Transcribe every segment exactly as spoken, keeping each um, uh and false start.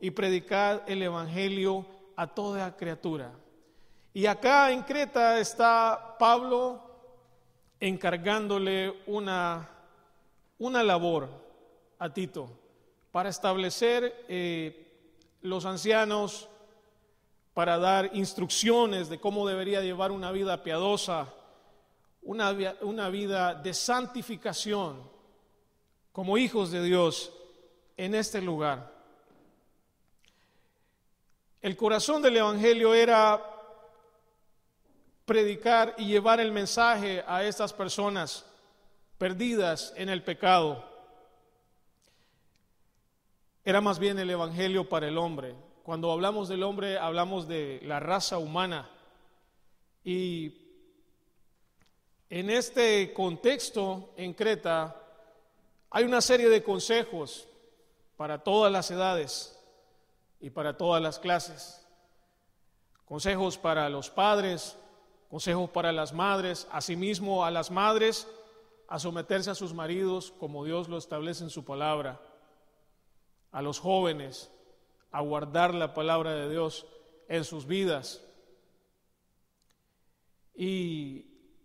y predicad el evangelio a toda criatura. Y acá en Creta está Pablo encargándole una, una labor a Tito para establecer eh, los ancianos, para dar instrucciones de cómo debería llevar una vida piadosa, una, una vida de santificación como hijos de Dios en este lugar. El corazón del evangelio era predicar y llevar el mensaje a estas personas perdidas en el pecado. Era más bien el evangelio para el hombre. Cuando hablamos del hombre, hablamos de la raza humana. Y en este contexto, en Creta, hay una serie de consejos para todas las edades y para todas las clases. Consejos para los padres, consejos para las madres, asimismo a las madres a someterse a sus maridos como Dios lo establece en su palabra, a los jóvenes a guardar la palabra de Dios en sus vidas. Y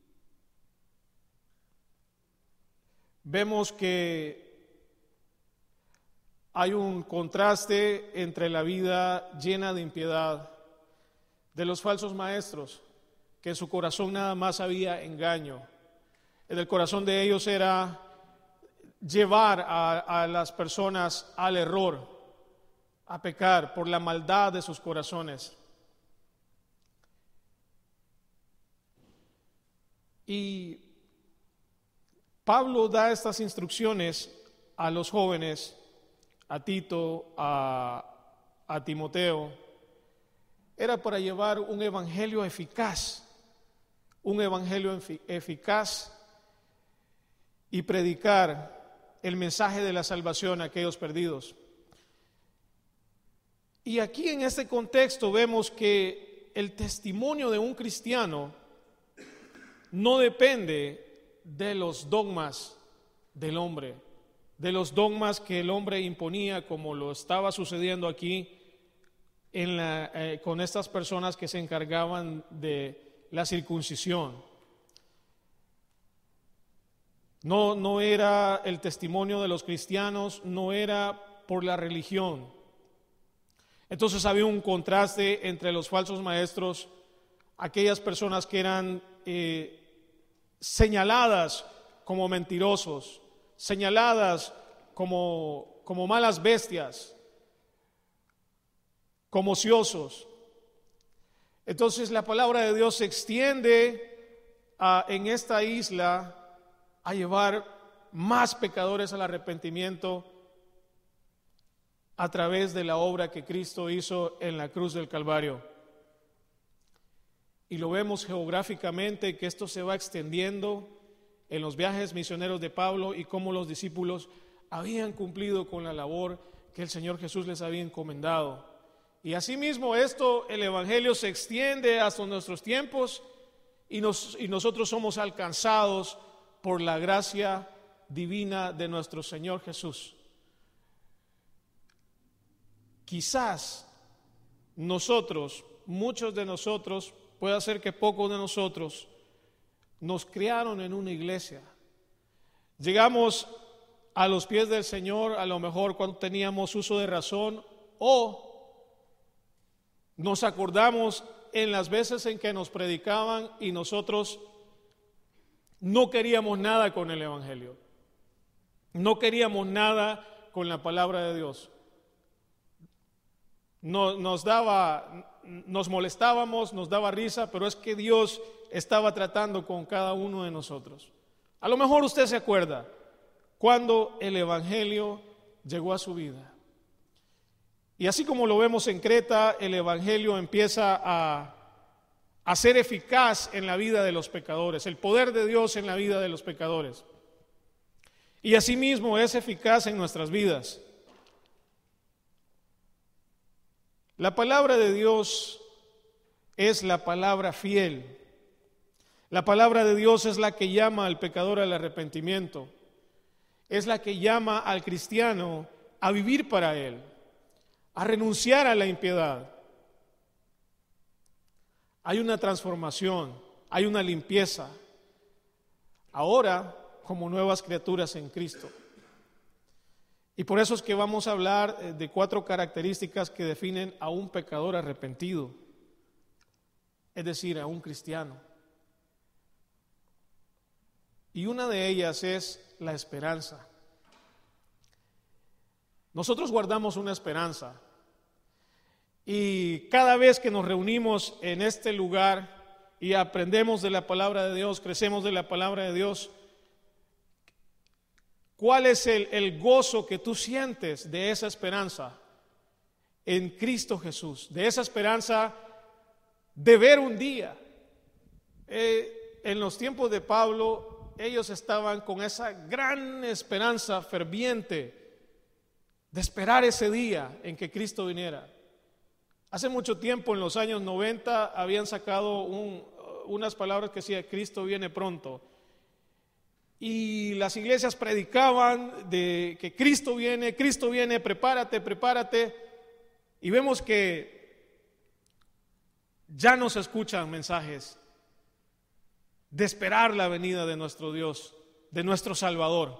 vemos que hay un contraste entre la vida llena de impiedad de los falsos maestros, que en su corazón nada más había engaño. En el corazón de ellos era llevar a, a las personas al error, a pecar por la maldad de sus corazones. Y Pablo da estas instrucciones a los jóvenes, a Tito, a, a Timoteo. Era para llevar un evangelio eficaz, un evangelio eficaz y predicar el mensaje de la salvación a aquellos perdidos. Y aquí en este contexto vemos que el testimonio de un cristiano no depende de los dogmas del hombre, de los dogmas que el hombre imponía, como lo estaba sucediendo aquí en la, eh, con estas personas que se encargaban de la circuncisión. No, no era el testimonio de los cristianos, no era por la religión. Entonces había un contraste entre los falsos maestros, aquellas personas que eran eh, señaladas como mentirosos, señaladas como, como malas bestias, como ociosos. Entonces la palabra de Dios se extiende a, en esta isla a llevar más pecadores al arrepentimiento a través de la obra que Cristo hizo en la cruz del Calvario. Y lo vemos geográficamente que esto se va extendiendo en los viajes misioneros de Pablo y cómo los discípulos habían cumplido con la labor que el Señor Jesús les había encomendado. Y asimismo esto, el evangelio se extiende hasta nuestros tiempos y, nos, y nosotros somos alcanzados por la gracia divina de nuestro Señor Jesús. Quizás nosotros, muchos de nosotros, puede ser que pocos de nosotros nos criaron en una iglesia. Llegamos a los pies del Señor a lo mejor cuando teníamos uso de razón, o nos acordamos en las veces en que nos predicaban y nosotros no queríamos nada con el evangelio, no queríamos nada con la palabra de Dios. No, nos daba, nos molestábamos, nos daba risa, pero es que Dios estaba tratando con cada uno de nosotros. A lo mejor usted se acuerda cuando el evangelio llegó a su vida. Y así como lo vemos en Creta, el evangelio empieza a, a ser eficaz en la vida de los pecadores, el poder de Dios en la vida de los pecadores. Y asimismo es eficaz en nuestras vidas. La palabra de Dios es la palabra fiel. La palabra de Dios es la que llama al pecador al arrepentimiento. Es la que llama al cristiano a vivir para Él, a renunciar a la impiedad. Hay una transformación, hay una limpieza. Ahora, como nuevas criaturas en Cristo. Y por eso es que vamos a hablar de cuatro características que definen a un pecador arrepentido, es decir, a un cristiano. Y una de ellas es la esperanza. Nosotros guardamos una esperanza y cada vez que nos reunimos en este lugar y aprendemos de la palabra de Dios, crecemos de la palabra de Dios, ¿cuál es el, el gozo que tú sientes de esa esperanza en Cristo Jesús? De esa esperanza de ver un día. Eh, en los tiempos de Pablo, ellos estaban con esa gran esperanza ferviente de esperar ese día en que Cristo viniera. Hace mucho tiempo, en los años noventa, habían sacado un, unas palabras que decía: Cristo viene pronto. Y las iglesias predicaban de que Cristo viene, Cristo viene, prepárate, prepárate. Y vemos que ya no se escuchan mensajes de esperar la venida de nuestro Dios, de nuestro Salvador.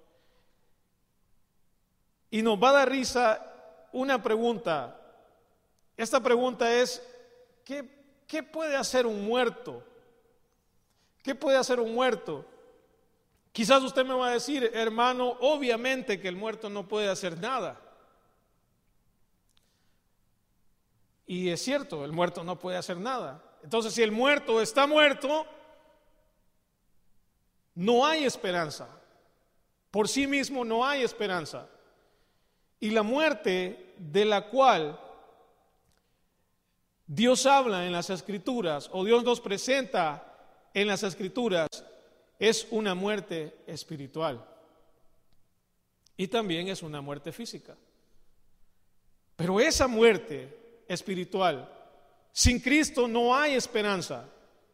Y nos va a dar risa una pregunta. Esta pregunta es: ¿qué, qué puede hacer un muerto? ¿Qué puede hacer un muerto? Quizás usted me va a decir: hermano, obviamente que el muerto no puede hacer nada. Y es cierto, el muerto no puede hacer nada. Entonces, si el muerto está muerto, no hay esperanza. Por sí mismo no hay esperanza. Y la muerte de la cual Dios habla en las Escrituras, o Dios nos presenta en las Escrituras, es una muerte espiritual y también es una muerte física. Pero esa muerte espiritual, sin Cristo no hay esperanza.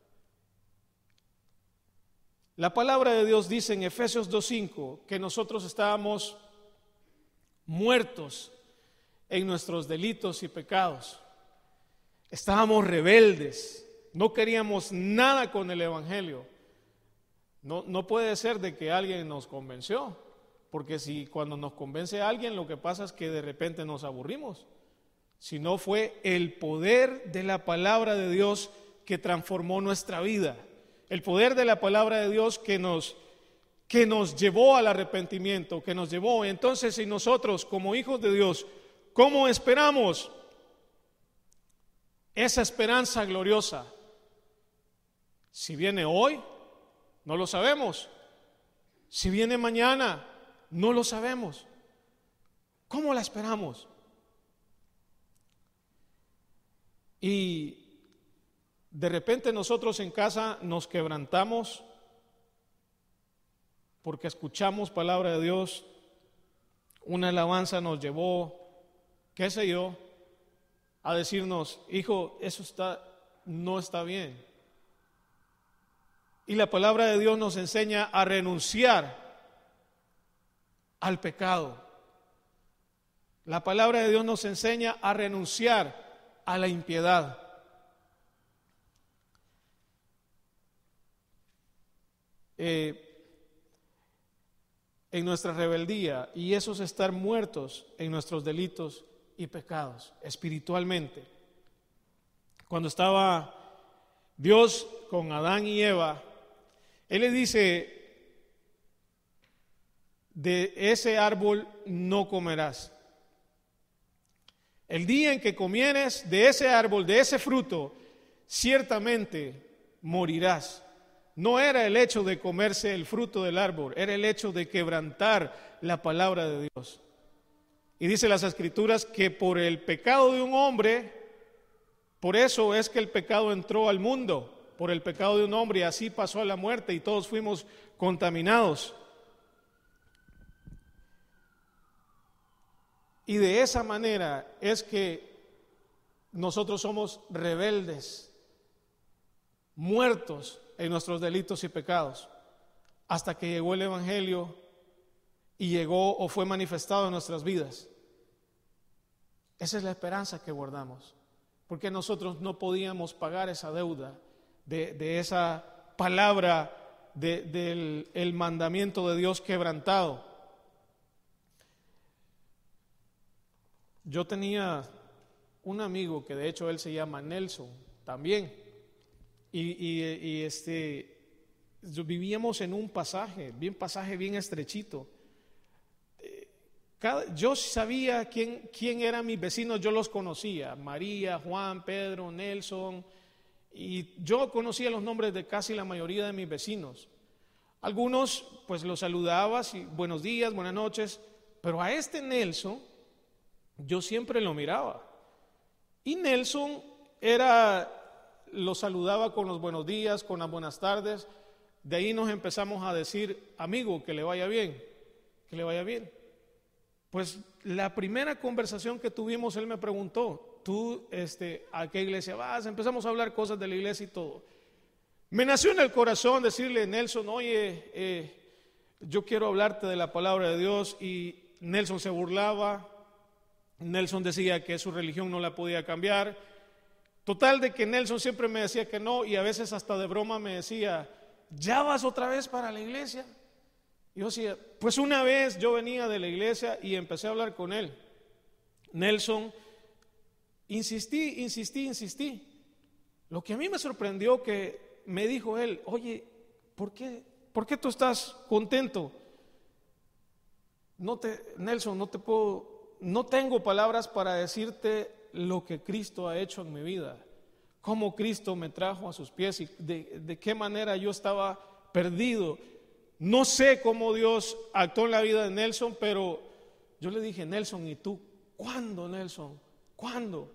La palabra de Dios dice en Efesios dos cinco que nosotros estábamos muertos en nuestros delitos y pecados. Estábamos rebeldes, no queríamos nada con el Evangelio. No, no puede ser de que alguien nos convenció, porque si cuando nos convence a alguien, lo que pasa es que de repente nos aburrimos. Si no, fue el poder de la palabra de Dios que transformó nuestra vida, el poder de la palabra de Dios que nos, que nos llevó al arrepentimiento, que nos llevó. Entonces, si nosotros como hijos de Dios, ¿cómo esperamos esa esperanza gloriosa? Si viene hoy, no lo sabemos. Si viene mañana, no lo sabemos. ¿Cómo la esperamos? Y de repente nosotros en casa nos quebrantamos porque escuchamos palabra de Dios, una alabanza nos llevó, qué sé yo, a decirnos: hijo, eso está, no está bien. Y la palabra de Dios nos enseña a renunciar al pecado. La palabra de Dios nos enseña a renunciar a la impiedad. Eh, en nuestra rebeldía, y eso es estar muertos en nuestros delitos y pecados espiritualmente. Cuando estaba Dios con Adán y Eva, Él le dice: de ese árbol no comerás. El día en que comieres de ese árbol, de ese fruto, ciertamente morirás. No era el hecho de comerse el fruto del árbol, era el hecho de quebrantar la palabra de Dios. Y dice las Escrituras que por el pecado de un hombre, por eso es que el pecado entró al mundo, por el pecado de un hombre, y así pasó a la muerte y todos fuimos contaminados. Y de esa manera es que nosotros somos rebeldes, muertos en nuestros delitos y pecados, hasta que llegó el Evangelio y llegó o fue manifestado en nuestras vidas. Esa es la esperanza que guardamos, porque nosotros no podíamos pagar esa deuda de, de esa palabra de, del el mandamiento de Dios quebrantado. Yo tenía un amigo que de hecho él se llama Nelson también, y, y, y este, vivíamos en un pasaje, bien pasaje bien estrechito. Cada, yo sabía quién, quién eran mis vecinos, yo los conocía, María, Juan, Pedro, Nelson, y yo conocía los nombres de casi la mayoría de mis vecinos. Algunos pues los saludaba, y buenos días, buenas noches, pero a este Nelson yo siempre lo miraba. Y Nelson era, lo saludaba con los buenos días, con las buenas tardes. De ahí nos empezamos a decir, amigo, que le vaya bien, que le vaya bien. Pues la primera conversación que tuvimos, él me preguntó, ¿tú este, a qué iglesia vas? Empezamos a hablar cosas de la iglesia y todo. Me nació en el corazón decirle, Nelson, oye, eh, yo quiero hablarte de la palabra de Dios. Y Nelson se burlaba. Nelson decía que su religión no la podía cambiar. Total de que Nelson siempre me decía que no, y a veces hasta de broma me decía, ¿ya vas otra vez para la iglesia? Y yo decía, pues una vez yo venía de la iglesia y empecé a hablar con él. Nelson, insistí, insistí, insistí. Lo que a mí me sorprendió que me dijo él, oye, ¿por qué, por qué tú estás contento? No te, Nelson, no te puedo... No tengo palabras para decirte lo que Cristo ha hecho en mi vida, cómo Cristo me trajo a sus pies y de, de qué manera yo estaba perdido. No sé cómo Dios actuó en la vida de Nelson, pero yo le dije, Nelson, ¿y tú? ¿Cuándo, Nelson? ¿Cuándo?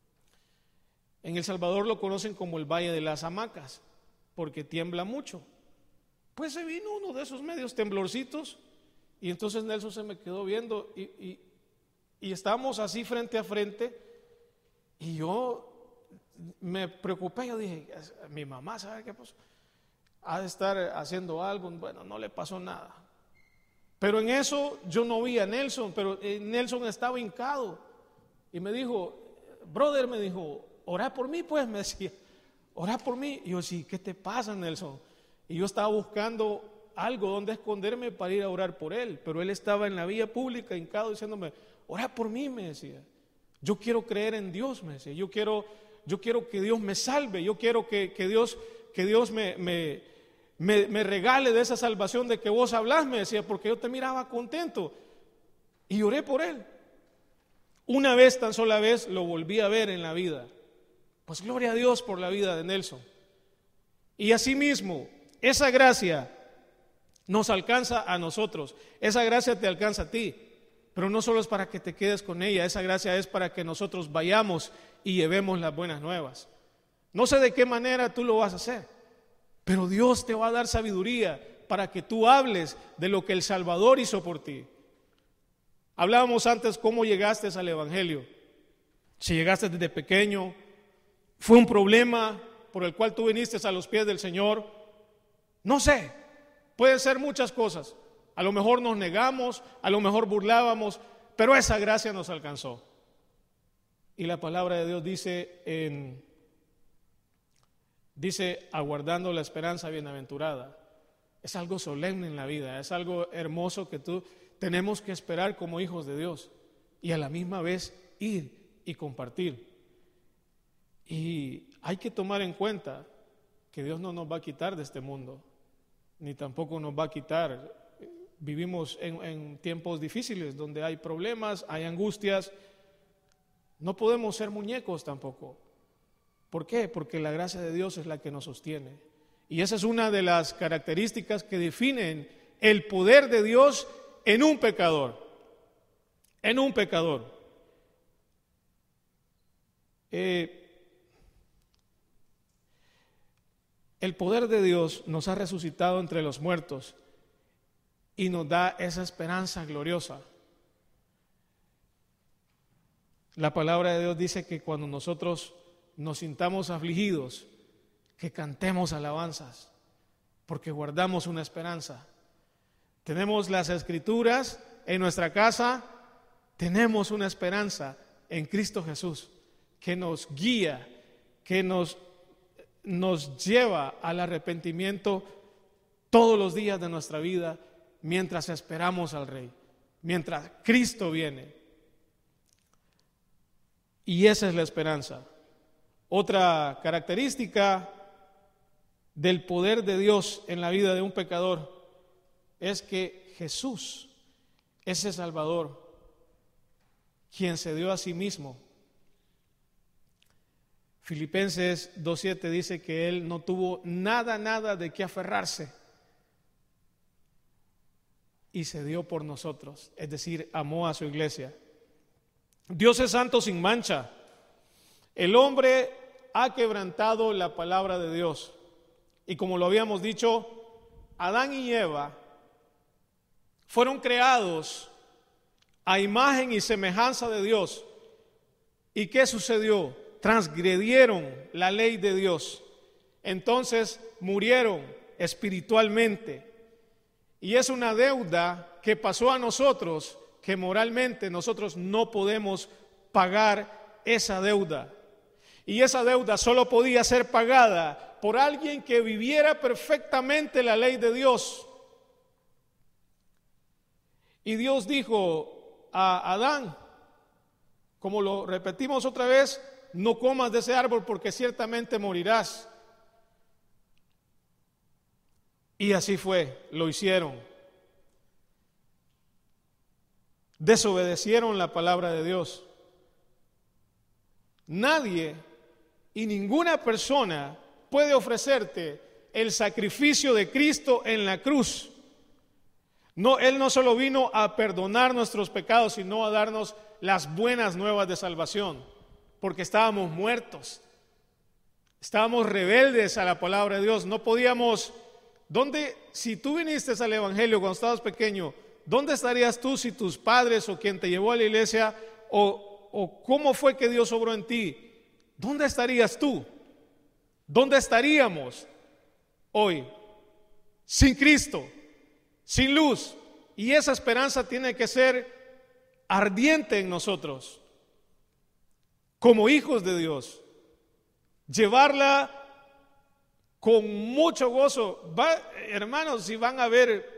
En El Salvador lo conocen como el Valle de las Hamacas, porque tiembla mucho. Pues se vino uno de esos medios temblorcitos y entonces Nelson se me quedó viendo y... y Y estábamos así frente a frente y yo me preocupé, yo dije, mi mamá, ¿sabe qué pasó? Ha de estar haciendo algo, bueno, no le pasó nada. Pero en eso yo no vi a Nelson, pero Nelson estaba hincado y me dijo, brother, me dijo, orá por mí pues, me decía, orá por mí. Y yo, sí, ¿qué te pasa, Nelson? Y yo estaba buscando algo donde esconderme para ir a orar por él, pero él estaba en la vía pública hincado diciéndome, ora por mí, me decía. Yo quiero creer en Dios, me decía. Yo quiero, yo quiero que Dios me salve. Yo quiero que, que Dios, que Dios me, me, me, me regale de esa salvación de que vos hablás, me decía, porque yo te miraba contento. Y oré por él. Una vez, tan sola vez, lo volví a ver en la vida. Pues gloria a Dios por la vida de Nelson. Y asimismo, esa gracia nos alcanza a nosotros. Esa gracia te alcanza a ti. Pero no solo es para que te quedes con ella, esa gracia es para que nosotros vayamos y llevemos las buenas nuevas. No sé de qué manera tú lo vas a hacer, pero Dios te va a dar sabiduría para que tú hables de lo que el Salvador hizo por ti. Hablábamos antes cómo llegaste al Evangelio. Si llegaste desde pequeño, fue un problema por el cual tú viniste a los pies del Señor. No sé, pueden ser muchas cosas. A lo mejor nos negamos, a lo mejor burlábamos, pero esa gracia nos alcanzó. Y la palabra de Dios dice, en, dice, aguardando la esperanza bienaventurada. Es algo solemne en la vida, es algo hermoso que tú tenemos que esperar como hijos de Dios y a la misma vez ir y compartir. Y hay que tomar en cuenta que Dios no nos va a quitar de este mundo, ni tampoco nos va a quitar. Vivimos en, en tiempos difíciles donde hay problemas, hay angustias. No podemos ser muñecos tampoco. ¿Por qué? Porque la gracia de Dios es la que nos sostiene. Y esa es una de las características que definen el poder de Dios en un pecador. En un pecador. Eh, el poder de Dios nos ha resucitado entre los muertos y nos da esa esperanza gloriosa. La palabra de Dios dice que cuando nosotros nos sintamos afligidos, que cantemos alabanzas, porque guardamos una esperanza. Tenemos las Escrituras en nuestra casa, tenemos una esperanza en Cristo Jesús, que nos guía, que nos, nos lleva al arrepentimiento todos los días de nuestra vida mientras esperamos al Rey, mientras Cristo viene. Y esa es la esperanza. Otra característica del poder de Dios en la vida de un pecador es que Jesús, ese Salvador, quien se dio a sí mismo. Filipenses dos siete dice que Él no tuvo nada, nada de qué aferrarse y se dio por nosotros, es decir, amó a su iglesia. Dios es santo sin mancha. El hombre ha quebrantado la palabra de Dios. Y como lo habíamos dicho, Adán y Eva fueron creados a imagen y semejanza de Dios. ¿Y qué sucedió? Transgredieron la ley de Dios. Entonces murieron espiritualmente. Y es una deuda que pasó a nosotros, que moralmente nosotros no podemos pagar esa deuda. Y esa deuda solo podía ser pagada por alguien que viviera perfectamente la ley de Dios. Y Dios dijo a Adán, como lo repetimos otra vez, no comas de ese árbol porque ciertamente morirás. Y así fue, lo hicieron. Desobedecieron la palabra de Dios. Nadie y ninguna persona puede ofrecerte el sacrificio de Cristo en la cruz. No, Él no solo vino a perdonar nuestros pecados, sino a darnos las buenas nuevas de salvación, porque estábamos muertos, estábamos rebeldes a la palabra de Dios, no podíamos. ¿Dónde, si tú viniste al Evangelio cuando estabas pequeño, dónde estarías tú si tus padres o quien te llevó a la iglesia o, o cómo fue que Dios obró en ti? ¿Dónde estarías tú? ¿Dónde estaríamos hoy? Sin Cristo, sin luz. Y esa esperanza tiene que ser ardiente en nosotros, como hijos de Dios. Llevarla con mucho gozo. Va, hermanos, si van a haber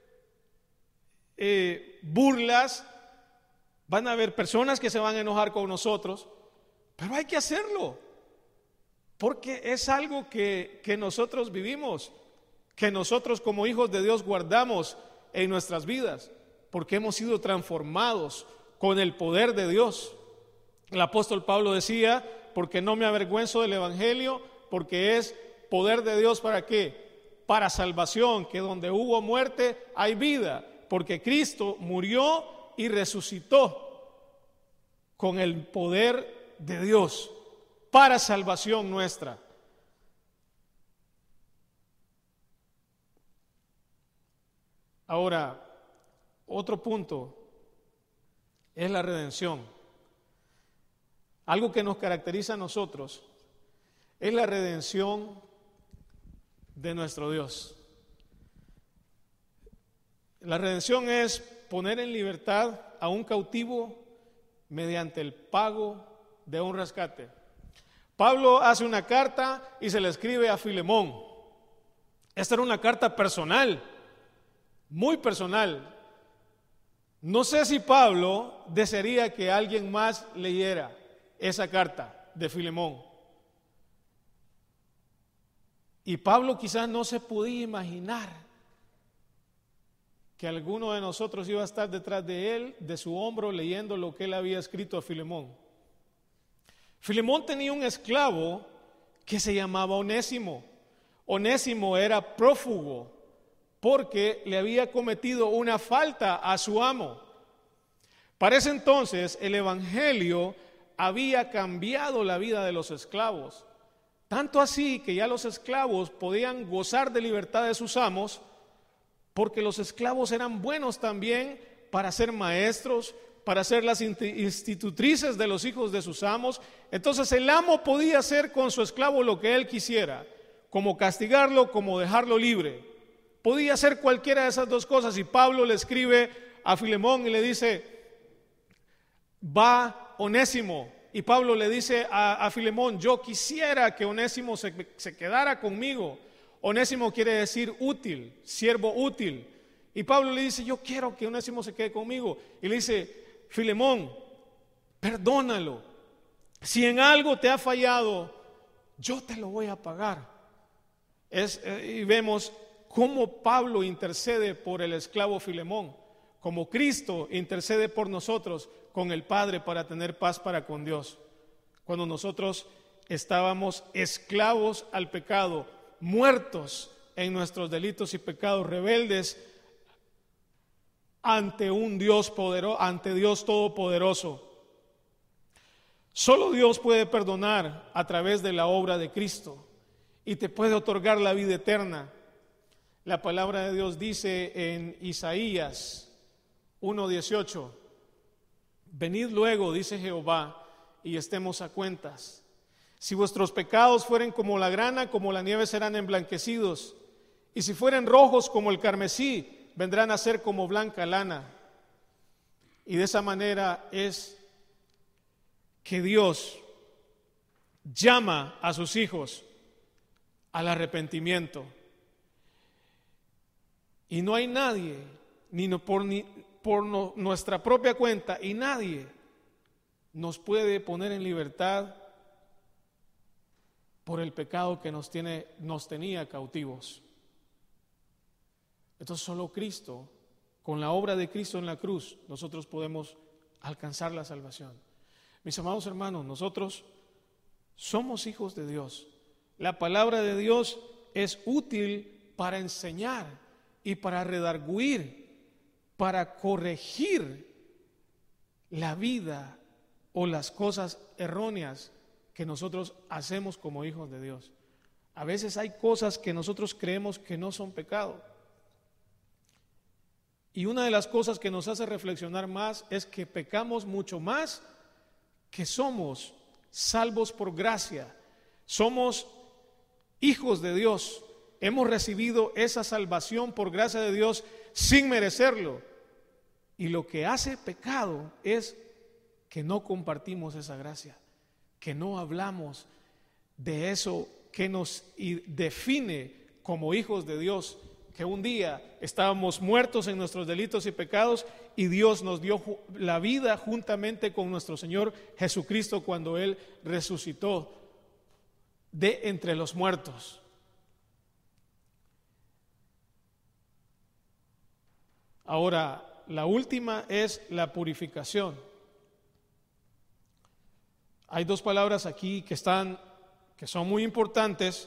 eh, burlas, van a haber personas que se van a enojar con nosotros, pero hay que hacerlo, porque es algo que, que nosotros vivimos, que nosotros como hijos de Dios guardamos en nuestras vidas, porque hemos sido transformados con el poder de Dios. El apóstol Pablo decía, porque no me avergüenzo del Evangelio, porque es poder de Dios. ¿Para qué? Para salvación, que donde hubo muerte hay vida, porque Cristo murió y resucitó con el poder de Dios para salvación nuestra. Ahora, otro punto es la redención. Algo que nos caracteriza a nosotros es la redención de nuestro Dios. La redención es poner en libertad a un cautivo mediante el pago de un rescate. Pablo hace una carta y se la escribe a Filemón. Esta era una carta personal, muy personal. No sé si Pablo desearía que alguien más leyera esa carta de Filemón. Y Pablo quizás no se podía imaginar que alguno de nosotros iba a estar detrás de él, de su hombro, leyendo lo que él había escrito a Filemón. Filemón tenía un esclavo que se llamaba Onésimo. Onésimo era prófugo porque le había cometido una falta a su amo. Para ese entonces el Evangelio había cambiado la vida de los esclavos, tanto así que ya los esclavos podían gozar de libertad de sus amos, porque los esclavos eran buenos también para ser maestros, para ser las institutrices de los hijos de sus amos. Entonces el amo podía hacer con su esclavo lo que él quisiera, como castigarlo, como dejarlo libre. Podía hacer cualquiera de esas dos cosas. Y Pablo le escribe a Filemón y le dice: va va Onésimo. Y Pablo le dice a, a Filemón, yo quisiera que Onésimo se, se quedara conmigo. Onésimo quiere decir útil, siervo útil. Y Pablo le dice, yo quiero que Onésimo se quede conmigo. Y le dice, Filemón, perdónalo. Si en algo te ha fallado, yo te lo voy a pagar. Es, eh, y vemos cómo Pablo intercede por el esclavo Filemón, como Cristo intercede por nosotros con el Padre para tener paz para con Dios. Cuando nosotros estábamos esclavos al pecado, muertos en nuestros delitos y pecados, rebeldes ante un Dios poderoso, ante Dios todopoderoso. Solo Dios puede perdonar a través de la obra de Cristo y te puede otorgar la vida eterna. La palabra de Dios dice en Isaías uno dieciocho, venid luego, dice Jehová, y estemos a cuentas. Si vuestros pecados fueren como la grana, como la nieve serán emblanquecidos, y si fueren rojos como el carmesí, vendrán a ser como blanca lana. Y de esa manera es que Dios llama a sus hijos al arrepentimiento. Y no hay nadie, ni por, ni por no, nuestra propia cuenta, y nadie nos puede poner en libertad por el pecado que nos, tiene, nos tenía cautivos. Entonces solo Cristo, con la obra de Cristo en la cruz, nosotros podemos alcanzar la salvación. Mis amados hermanos, nosotros somos hijos de Dios. La palabra de Dios es útil para enseñar y para redarguir, para corregir la vida o las cosas erróneas que nosotros hacemos como hijos de Dios. A veces hay cosas que nosotros creemos que no son pecado. Y una de las cosas que nos hace reflexionar más es que pecamos mucho más que somos salvos por gracia. Somos hijos de Dios. Hemos recibido esa salvación por gracia de Dios sin merecerlo. Y lo que hace pecado es que no compartimos esa gracia, que no hablamos de eso que nos define como hijos de Dios, que un día estábamos muertos en nuestros delitos y pecados y Dios nos dio la vida juntamente con nuestro Señor Jesucristo cuando Él resucitó de entre los muertos. Ahora, la última es la purificación. Hay dos palabras aquí que están, que son muy importantes,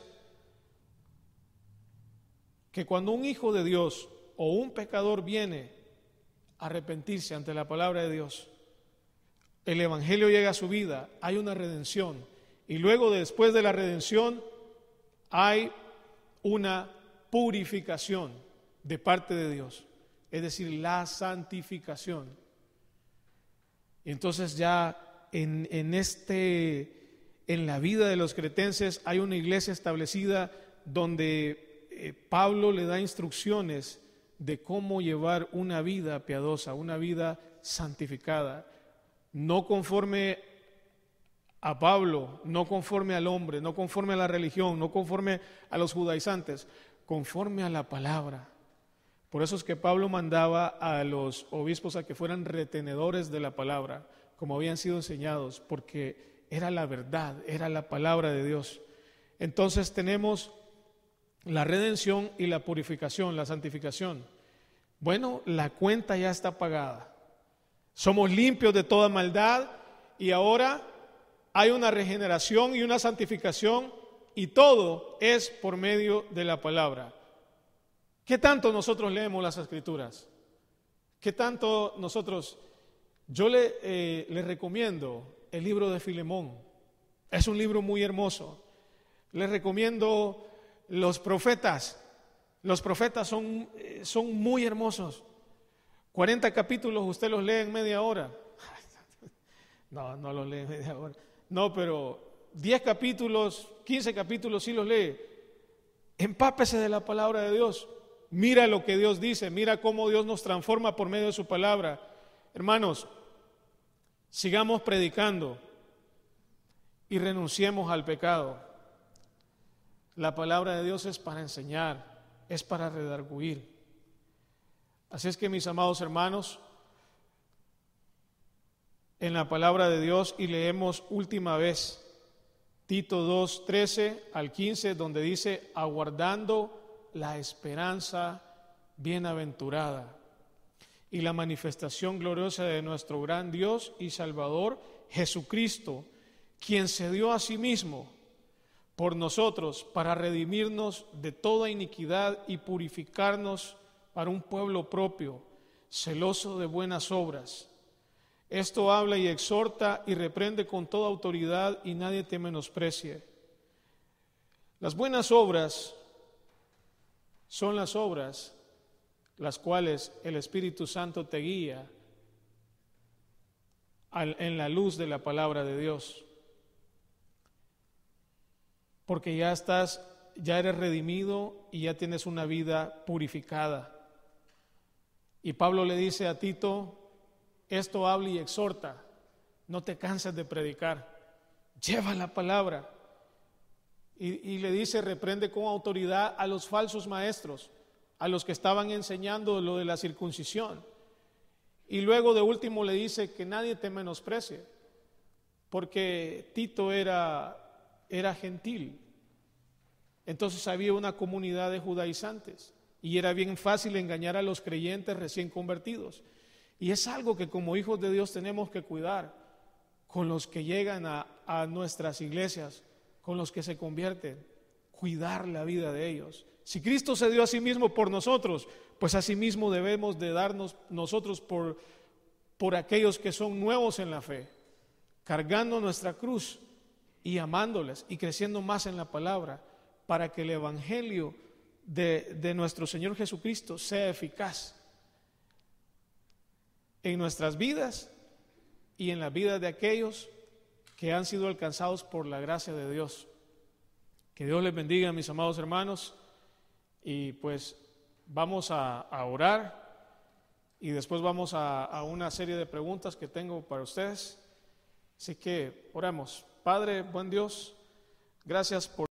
que cuando un hijo de Dios o un pecador viene a arrepentirse ante la palabra de Dios, el evangelio llega a su vida, hay una redención, y luego después de la redención hay una purificación de parte de Dios, es decir, la santificación. Y entonces ya en, en este, en la vida de los cretenses hay una iglesia establecida donde Eh, Pablo le da instrucciones de cómo llevar una vida piadosa, una vida santificada, no conforme a Pablo, no conforme al hombre, no conforme a la religión, no conforme a los judaizantes, conforme a la palabra. Por eso es que Pablo mandaba a los obispos a que fueran retenedores de la palabra, como habían sido enseñados, porque era la verdad, era la palabra de Dios. Entonces tenemos la redención y la purificación, la santificación. Bueno, la cuenta ya está pagada. Somos limpios de toda maldad y ahora hay una regeneración y una santificación y todo es por medio de la palabra. ¿Qué tanto nosotros leemos las Escrituras? ¿Qué tanto nosotros? Yo le, eh, le recomiendo el libro de Filemón. Es un libro muy hermoso. Les recomiendo los profetas. Los profetas son, son muy hermosos. cuarenta capítulos usted los lee en media hora. No, no los lee en media hora. No, pero diez capítulos, quince capítulos sí los lee. Empápese de la palabra de Dios. Mira lo que Dios dice, mira cómo Dios nos transforma por medio de su palabra. Hermanos, sigamos predicando y renunciemos al pecado. La palabra de Dios es para enseñar, es para redarguir. Así es que, mis amados hermanos, en la palabra de Dios, y leemos última vez Tito dos, trece al quince, donde dice: aguardando la esperanza bienaventurada y la manifestación gloriosa de nuestro gran Dios y Salvador Jesucristo, quien se dio a sí mismo por nosotros para redimirnos de toda iniquidad y purificarnos para un pueblo propio, celoso de buenas obras. Esto habla y exhorta y reprende con toda autoridad, y nadie te menosprecie. Las buenas obras son las obras las cuales el Espíritu Santo te guía al, en la luz de la palabra de Dios. Porque ya estás, ya eres redimido y ya tienes una vida purificada. Y Pablo le dice a Tito: esto habla y exhorta, no te canses de predicar, lleva la palabra. Y, y le dice: reprende con autoridad a los falsos maestros, a los que estaban enseñando lo de la circuncisión. Y luego de último le dice que nadie te menosprecie, porque Tito era, era gentil. Entonces había una comunidad de judaizantes y era bien fácil engañar a los creyentes recién convertidos. Y es algo que como hijos de Dios tenemos que cuidar con los que llegan a, a nuestras iglesias, con los que se convierten, cuidar la vida de ellos. Si Cristo se dio a sí mismo por nosotros, pues a sí mismo debemos de darnos nosotros por, por aquellos que son nuevos en la fe, cargando nuestra cruz y amándoles y creciendo más en la palabra, para que el evangelio de, de nuestro Señor Jesucristo sea eficaz en nuestras vidas y en la vida de aquellos que han sido alcanzados por la gracia de Dios. Que Dios les bendiga, mis amados hermanos, y pues vamos a, a orar y después vamos a, a una serie de preguntas que tengo para ustedes. Así que oramos. Padre, buen Dios, gracias por